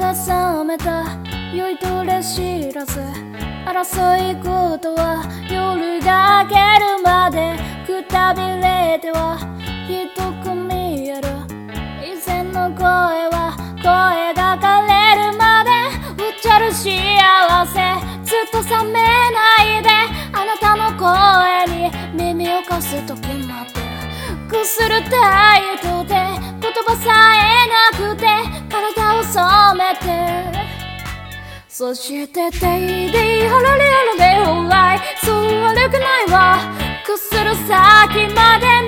が覚めた酔いどれ知らず争い事は夜が明けるまでくたびれてはひどく見える以前の声は声が枯れるまでうっちゃる幸せずっと冷めないであなたの声に耳を貸す時までくする態度で言葉さえなくて体を染めてそしてデイデイハラリハラでオーライそう悪くないわくする先まで